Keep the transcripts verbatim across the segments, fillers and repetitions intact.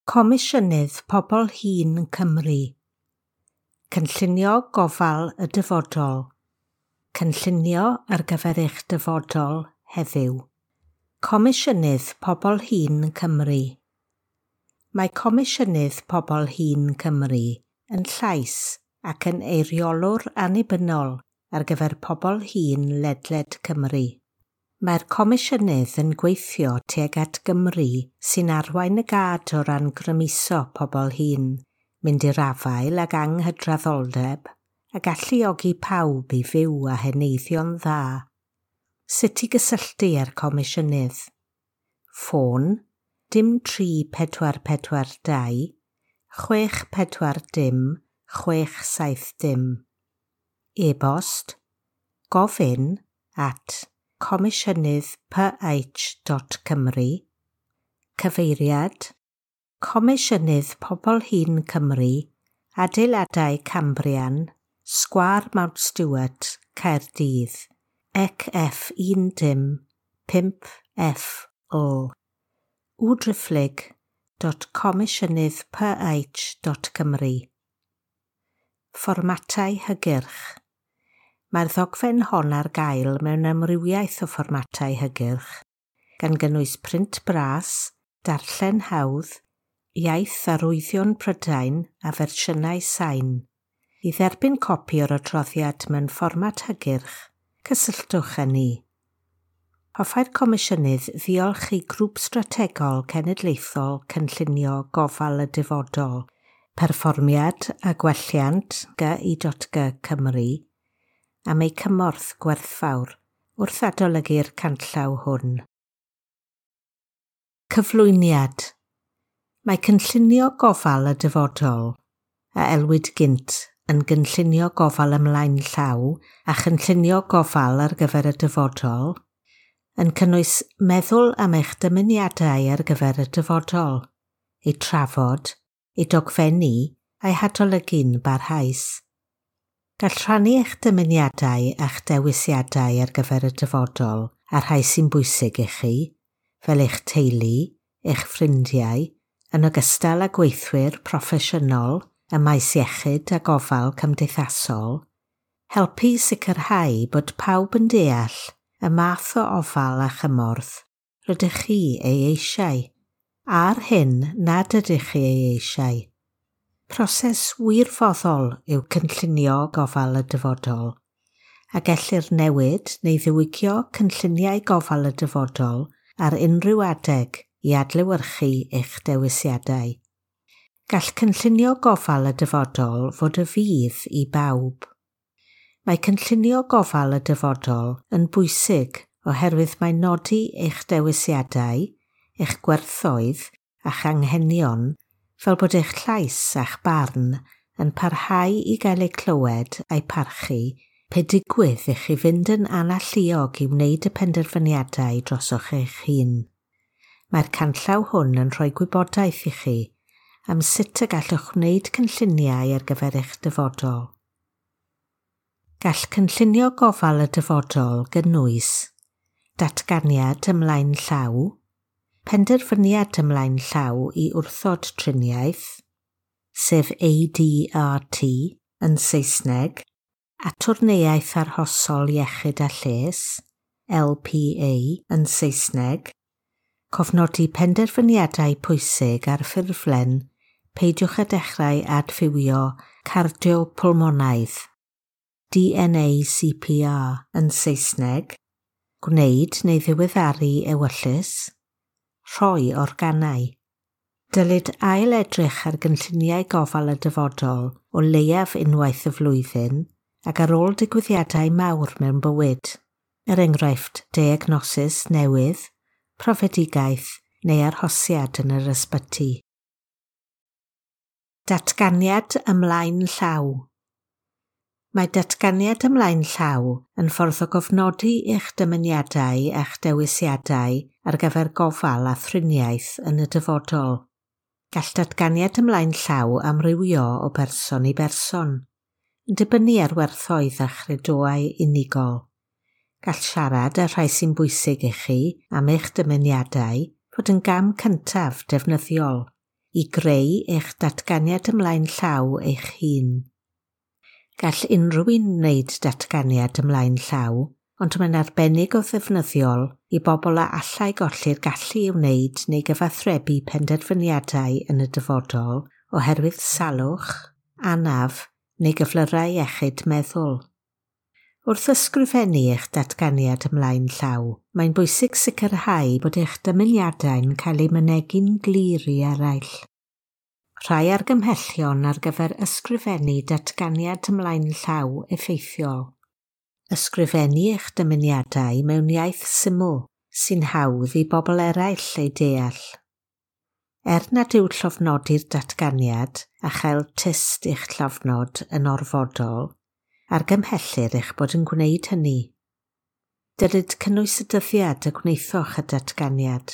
Comisiynydd Pobl Hŷn Cymru. Cynllunio gofal y dyfodol. Cynllunio ar gyfer eich dyfodol heddiw. Comisiynydd Pobl Hŷn Cymru. Mae Comisiynydd Pobl Hŷn Cymru yn llais ac yn eiriolwr annibynnol ar gyfer pobl hŷn ledled Cymru. Mae'r Comisiynydd yn gweithio tuag at Gymru sy'n arwain y gad o ran grymuso pobl hŷn, mynd i'r afael ag anghydraddoldeb a galluogi pawb i fyw a heneiddion dda. Sut i gysylltu â'r Comisiynydd? Ffôn dim tri pedwar pedwar dau, chwech pedwar dim, chwech saith dim. E-bost gofyn at comisiynydd p h dot cymru. Cyfeiriad Comisiynydd Pobl Hŷn Cymru, Adeiladau Cambrian, Sgwâr Mount Stewart, Caerdydd, E C F un dim pump F L. wdrifflig dot comisiynydd p h dot cymru. Fformatau hygyrch. Mae'r ddogfen hon ar gael mewn amrywiaeth o fformatau hygyrch, gan gynnwys print bras, darllen hawdd, iaith arwyddion Prydain a fersiynau sain. I dderbyn copi o'r adroddiad mewn fformat hygyrch, cysylltwch â ni. Hoffai'r Comisiynydd ddiolch i Grŵp Strategol Cenedlaethol Cynllunio Gofal y Dyfodol, Perfformiad a Gwelliant G I G Cymru, am ei cymorth gwerthfawr wrth adolygu'r canllaw hwn. Cyflwyniad. Mae Cynllunio Gofal y Dyfodol a elwyd gynt yn Gynllunio Gofal ymlaen llaw a Chynllunio Gofal ar gyfer y dyfodol, yn cynnwys meddwl am eich dymuniadau ar gyfer y dyfodol, eu trafod, eu dogfennu a'i hadolygu'n barhaus. Gall rhannu eich dymuniadau a'ch dewisiadau ar gyfer y dyfodol a rhai sy'n bwysig i chi, fel eich teulu, eich ffrindiau, yn ogystal â gweithwyr proffesiynol y maes iechyd a gofal cymdeithasol, helpu sicrhau bod pawb yn deall y math o ofal a chymorth rydych chi ei eisiau, a'r hyn nad ydych chi ei eisiau. Proses wirfoddol yw cynllunio gofal y dyfodol, a gellir newid neu ddiwygio cynlluniau gofal y dyfodol ar unrhyw adeg i adlewyrchu eich dewisiadau. Gall cynllunio gofal y dyfodol fod y fydd i bawb. Mae cynllunio gofal y dyfodol yn bwysig oherwydd mae'n nodi eich dewisiadau, eich gwerthoedd a'ch anghenion, fel bod eich llais a'ch barn yn parhau i gael eu clywed a'i parchu pe digwydd i chi fynd yn analluog i wneud y penderfyniadau drosoch eich hun. Mae'r canllaw hwn yn rhoi gwybodaeth i chi am sut y gallwch wneud cynlluniau ar gyfer eich dyfodol. Gall cynllunio gofal y dyfodol gynnwys datganiad ymlaen llaw, penderfyniad ymlaen llaw i wrthod triniaeth, sef A D R T yn Saesneg, a twrneuaeth arhosol iechyd a lles, L P A yn Saesneg, cofnodi penderfyniadau pwysig ar ffurflen, peidiwch â dechrau adfywio cardiopulmonaidd, D N A C P R yn Saesneg, gwneud neu ddiweddaru ewyllus, rhoi organau. Dylid ail edrych ar gynlluniau gofal y dyfodol o leiaf unwaith y flwyddyn ac ar ôl digwyddiadau mawr mewn bywyd, er enghraifft diagnosis newydd, profedigaeth neu arhosiad yn yr ysbyty. Datganiad ymlaen llaw. Mae datganiad ymlaen llaw yn ffordd o gofnodi eich dymuniadau a'ch dewisiadau ar gyfer gofal a thriniaeth yn y dyfodol. Gall datganiad ymlaen llaw amrywio o berson i berson, yn dibynnu ar werthoedd a chredoau unigol. Gall siarad â rhai sy'n bwysig i chi am eich dymuniadau fod yn gam cyntaf defnyddiol, i greu eich datganiad ymlaen llaw eich hun. Gall unrhyw un wneud datganiad ymlaen llaw, ond mae'n arbennig o ddefnyddiol i bobl a allai golli'r gallu i wneud neu gyfathrebu penderfyniadau yn y dyfodol oherwydd salwch, anaf neu gyflyrau iechyd meddwl. Wrth ysgrifennu eich datganiad ymlaen llaw, mae'n bwysig sicrhau bod eich dymuniadau'n cael eu mynegu'n glir i eraill. Rhai argymhellion ar gyfer ysgrifennu datganiad ymlaen llaw effeithiol. Ysgrifennu eich dymuniadau mewn iaith syml sy'n hawdd i bobl eraill ei deall. Er nad yw llofnodi'r datganiad a chael test eich llofnod yn orfodol, argymhellir eich bod yn gwneud hynny. Dylid cynnwys y dyddiad y gwneithoch y datganiad.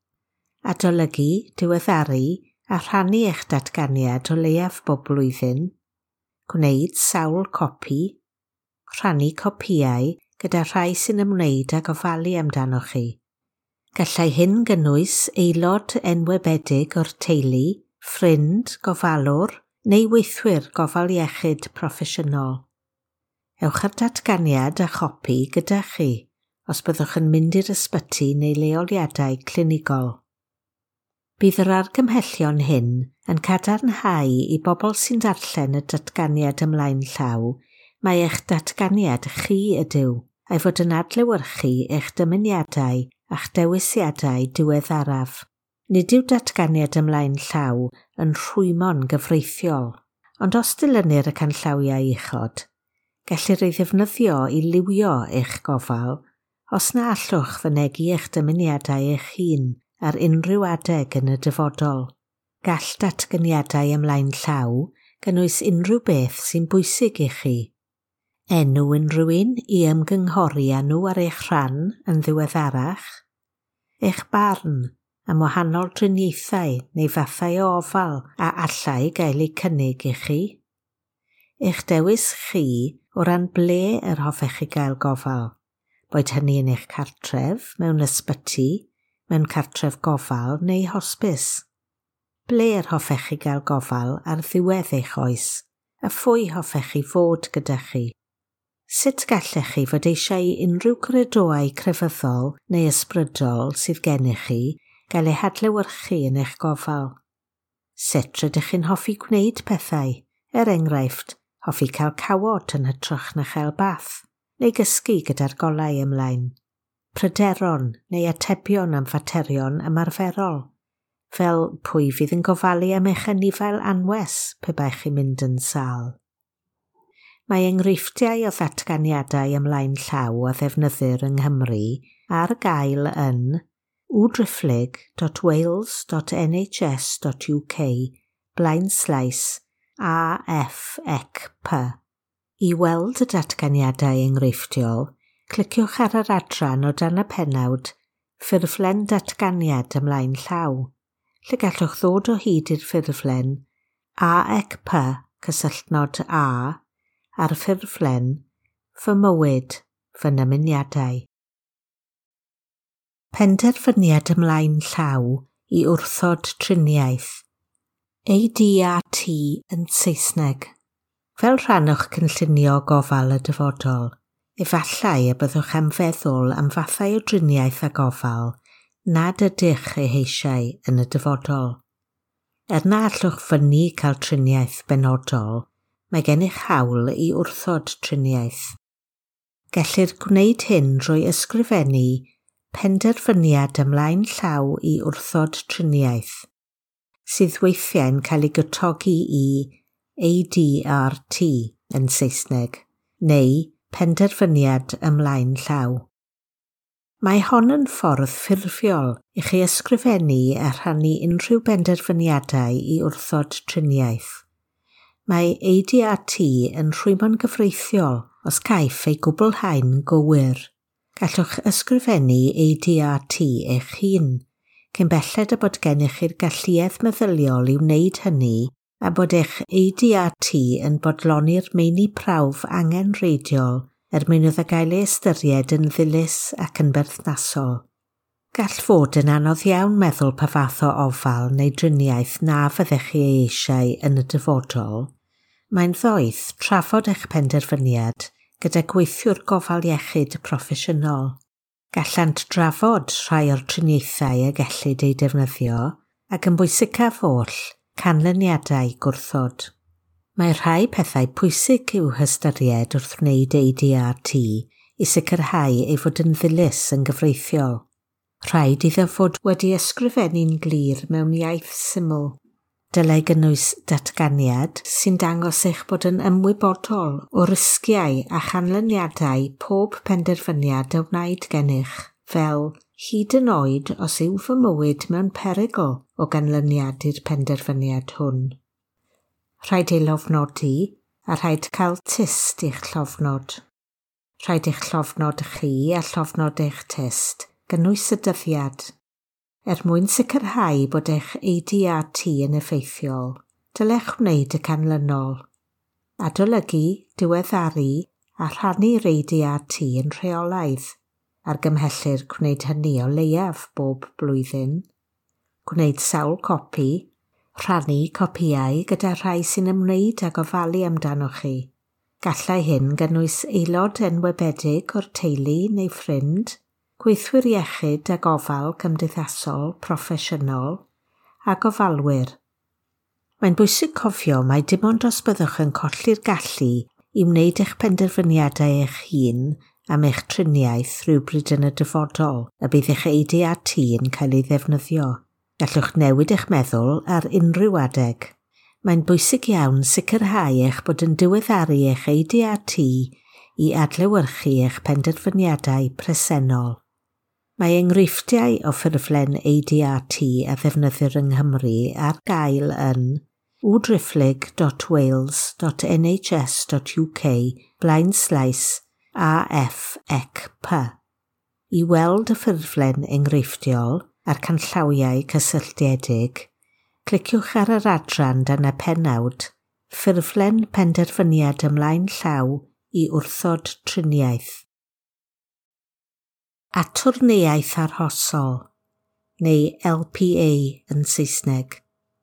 Adolygu, diweddaru a rhannu eich datganiad o leiaf bob blwyddyn. Gwneud sawl copi. Rhannu copïau gyda rhai sy'n ymwneud ag ofalu amdano chi. Gallai hyn gynnwys aelod enwebedig o'r teulu, ffrind, gofalwr neu weithwyr gofal iechyd proffesiynol. Ewch ar datganiad a chopi gyda chi os byddwch yn mynd i'r ysbyty neu leoliadau clinigol. Bydd yr argymhellion hyn yn cadarnhau i bobl sy'n darllen y datganiad ymlaen llaw mae eich datganiad chi ydyw, a'i fod yn adlewyrchu eich dymuniadau a'ch dewisiadau diweddaraf. Nid yw datganiad ymlaen llaw yn rhwymo'n gyfreithiol, ond os dilynir y canllawiau uchod, gellir ei ddefnyddio i liwio eich gofal os na allwch fynegu eich dymuniadau eich hun ar unrhyw adeg yn y dyfodol. Gall datganiadau ymlaen llaw gynnwys unrhyw beth sy'n bwysig i chi. Enw unrhyw un i ymgynghori â nhw ar eich rhan yn ddiweddarach, eich barn am wahanol driniaethau neu fathau o ofal a allai gael eu cynnig i chi, eich dewis chi o ran ble yr hoffech chi gael gofal, boed hynny yn eich cartref, mewn ysbyty, mewn cartref gofal neu hosbis. Ble yr hoffech chi gael gofal ar ddiwedd eich oes, a phwy hoffech chi fod gyda chi. Sut gallech chi fod eisiau unrhyw gredoau crefyddol neu ysbrydol sydd gennych chi gael eu hadlewyrchu yn eich gofal? Sut rydych chi'n hoffi gwneud pethau, er enghraifft, hoffi cael cawod yn hytrach na chael bath, neu gysgu gyda'r golau ymlaen? Pryderon neu atebion am faterion ymarferol, fel pwy fydd yn gofalu am eich anifail anwes pe baich chi'n mynd yn sâl. Mae enghreifftiau o ddatganiadau ymlaen llaw a ddefnyddir yng Nghymru ar gael yn w driphlyg dot wales dot n h s dot u k blaen slais a f ec p. I weld y datganiadau enghreifftiol, cliciwch ar yr adran o dan y pennawd ffurflen datganiad ymlaen llaw, lle gallwch ddod o hyd i'r ffurflen a ec p cysylltnod a ar ffurflen fy mywyd, fy nymuniadau. Penderfyniad ymlaen llaw i wrthod triniaeth. A D R T yn Saesneg. Fel rhan o'ch cynllunio gofal y dyfodol, efallai y byddwch am feddwl am fathau o driniaeth a gofal nad ydych eu heisiau yn y dyfodol. Er na allwch fyny cael triniaeth benodol, mae gennych hawl i wrthod triniaeth. Gellir gwneud hyn drwy ysgrifennu penderfyniad ymlaen llaw i wrthod triniaeth, sydd weithiau'n cael ei gytogi i A D R T yn Saesneg, neu penderfyniad ymlaen llaw. Mae hon yn ffordd ffurfiol i chi ysgrifennu a rhannu unrhyw benderfyniadau i wrthod triniaeth. Mae A D R T yn rhwymo'n gyfreithiol os caiff ei gwblhau'n gywir. Gallwch ysgrifennu A D R T eich hun, cyn belled y bod gennych chi'r galluedd meddyliol i wneud hynny a bod eich A D R T yn bodloni'r meini prawf angenreidiol er mwyn iddo gael ei ystyried yn ddilys ac yn berthnasol. Gall fod yn anodd iawn meddwl pa fath o ofal neu driniaeth na fyddech chi eisiau yn y dyfodol. Mae'n ddoeth trafod eich penderfyniad gyda gweithiwr gofal iechyd proffesiynol. Gallant drafod rhai o'r triniaethau y gellid ei defnyddio ac yn bwysicaf oll canlyniadau gwrthod. Mae rhai pethau pwysig i'w hystyried wrth wneud A D R T i sicrhau ei fod yn ddilys yn gyfreithiol. Rhaid iddo fod wedi ysgrifennu'n glir mewn iaith syml. Dylai gynnwys datganiad sy'n dangos eich bod yn ymwybodol o risgiau a chanlyniadau pob penderfyniad a wnaed gennych, fel hyd yn oed os yw fy mywyd mewn perygl o ganlyniad i'r penderfyniad hwn. Rhaid ei lofnodi a rhaid cael tist i'ch llofnod. Rhaid eich llofnod chi a llofnod eich tist gynnwys y dyddiad. Er mwyn sicrhau bod eich A D R T yn effeithiol, dylech wneud y canlynol. Adolygu, diweddaru a rhannu'r A D R T yn rheolaidd, argymhellir gwneud hynny o leiaf bob blwyddyn. Gwneud sawl copi, rhannu copïau gyda rhai sy'n ymwneud ag ofalu amdano chi. Gallai hyn gynnwys aelod enwebedig o'r teulu neu ffrind, gweithwyr iechyd a gofal cymdeithasol proffesiynol a gofalwyr. Mae'n bwysig cofio mai dim ond os byddwch yn colli'r gallu i wneud eich penderfyniadau eich hun am eich triniaeth rhywbryd yn y dyfodol y bydd eich A D R T yn cael ei ddefnyddio. Gallwch newid eich meddwl ar unrhyw adeg. Mae'n bwysig iawn sicrhau eich bod yn diweddaru eich A D R T i adlewyrchu eich penderfyniadau presennol. Mae enghreifftiau o ffurflen A D R T a ddefnyddir yng Nghymru ar gael yn w driphlyg dot wales dot n h s dot u k blaen slais A F E C P. I weld y ffurflen enghreifftiol a'r canllawiau cysylltiedig, cliciwch ar yr adran dan y pennawd Ffurflen penderfyniad ymlaen llaw i wrthod triniaeth. Atwrniaeth arhosol, neu L P A yn Saesneg.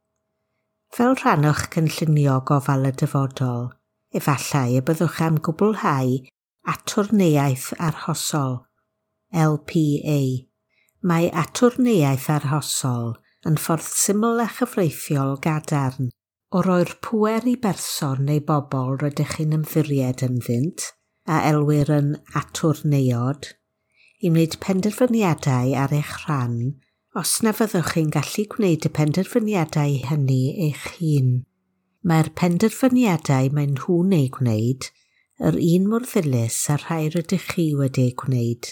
Fel rhannwch cynllunio gofal y dyfodol, efallai y byddwch am gwblhau atwrniaeth arhosol, L P A. Mae atwrniaeth arhosol yn ffordd syml a chyfreithiol gadarn o roi'r pŵer i berson neu bobl rydych chi'n ymddiried ynddynt a elwir yn atwrneuod, i wneud penderfyniadau ar eich rhan os na fyddwch chi'n gallu gwneud y penderfyniadau hynny eich hun. Mae'r penderfyniadau mae'n nhw'n ei gwneud yr un mor ddilys a rhai rydych chi wedi ei gwneud.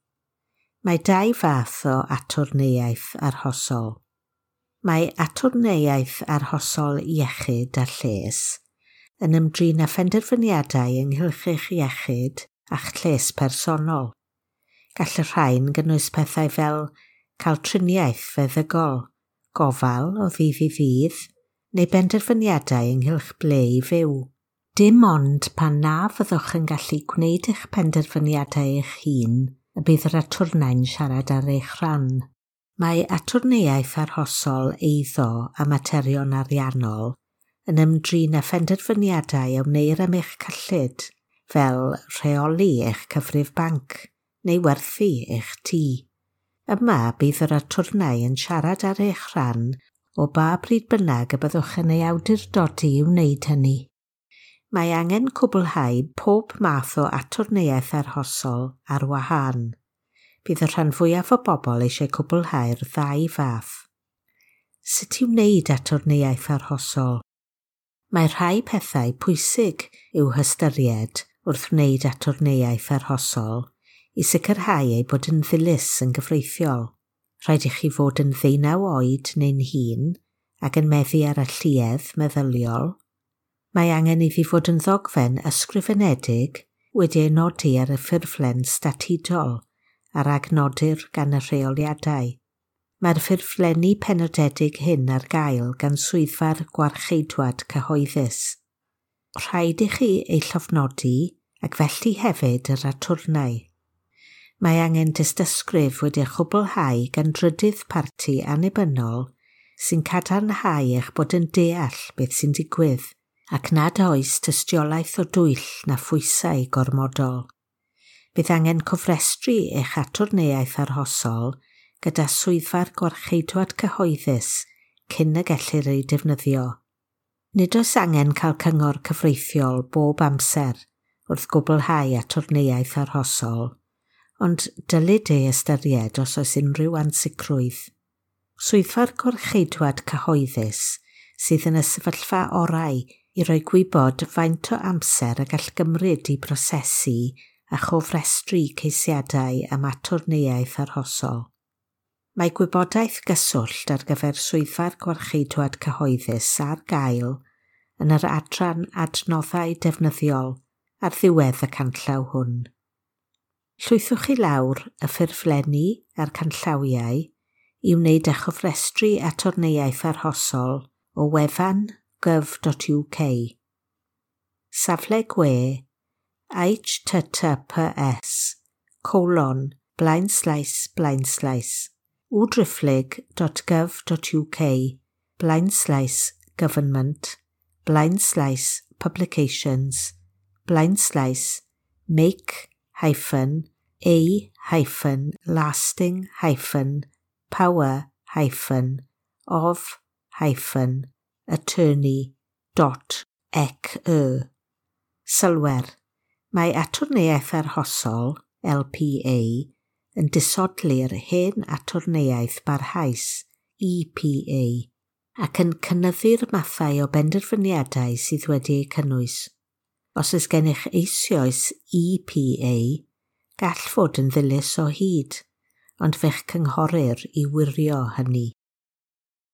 Mae dau fath o atwrniaeth arhosol. Mae atwrniaeth arhosol iechyd a lles yn ymdrin â phenderfyniadau ynghylch eich iechyd a'ch lles personol. Gall y rhain gynnwys pethau fel cael triniaeth feddygol, gofal o ddydd i ddydd, neu benderfyniadau ynghylch ble i fyw. Dim ond pan na fyddwch yn gallu gwneud eich penderfyniadau eich hun y bydd yr atwrnau'n siarad ar eich rhan. Mae atwrniaeth arhosol eiddo a materion ariannol yn ymdrin â phenderfyniadau o wneud am eich cyllid, fel rheoli eich cyfrif banc neu werthu eich tŷ. Yma bydd yr atwrnau yn siarad ar eich rhan o ba bryd bynnag y byddwch yn ei awdurdodi i wneud hynny. Mae angen cwblhau pob math o atwrniaeth arhosol ar wahân. Bydd y rhan fwyaf o bobl eisiau cwblhau'r ddau fath. Sut i wneud atwrniaeth arhosol? Mae rhai pethau pwysig i'w hystyried wrth wneud atwrniaeth arhosol i sicrhau ei bod yn ddilys yn gyfreithiol. Rhaid i chi fod yn ddeunaw oed neu'n hŷn ac yn meddu ar y lluedd meddyliol. Mae angen iddi fod yn ddogfen ysgrifenedig wedi ei nodi ar y ffurflen statudol ar agnodir gan y rheoliadau. Mae'r ffurflenni penodedig hyn ar gael gan swyddfa'r gwarcheidwad cyhoeddus. Rhaid i chi ei llofnodi ac felly hefyd yr atwrnau. Mae angen dystysgrif wedi'i chwblhau gan drydydd parti annibynnol sy'n cadarnhau eich bod yn deall beth sy'n digwydd ac nad oes tystiolaeth o dwyll na phwysau gormodol. Bydd angen cofrestru eich atwrniaeth arhosol gyda swyddfa'r gwarcheidwad cyhoeddus cyn y gellir ei defnyddio. Nid oes angen cael cyngor cyfreithiol bob amser wrth gwblhau atwrniaeth arhosol, ond dylid ei ystyried os oes unrhyw ansicrwydd. Swyddfa'r gwarcheidwad cyhoeddus sydd yn y sefyllfa orau i roi gwybod faint o amser y gall gymryd i brosesu a chofrestru ceisiadau am atwrniaeth arhosol. Mae gwybodaeth gyswllt ar gyfer swyddfa'r gwarcheidwad cyhoeddus ar gael yn yr adran adnoddau defnyddiol ar ddiwedd y canllaw hwn. Llwythwch i lawr y ffurflenni a'r canllawiau i wneud eich chofrestru atwrniaeth arhosol o wefan gov dot U K. Safle gwe H T T P S colon blaen slais blaen slais wdrifflig dot gov dot U K blaen slais government blaen slais publications blaen slais make hyphen a hyphen lasting hyphen power hyphen of hyphen attorney dot ec y. Sylwer, mae atwrniaeth arhosol L P A yn disodli'r hen atwrniaeth barhaus E P A ac yn cynyddu'r mathau o benderfyniadau sydd wedi eu cynnwys. Os oes gennych eisoes E P A, gall fod yn ddilys o hyd, ond fe'ch cynghorir i wirio hynny.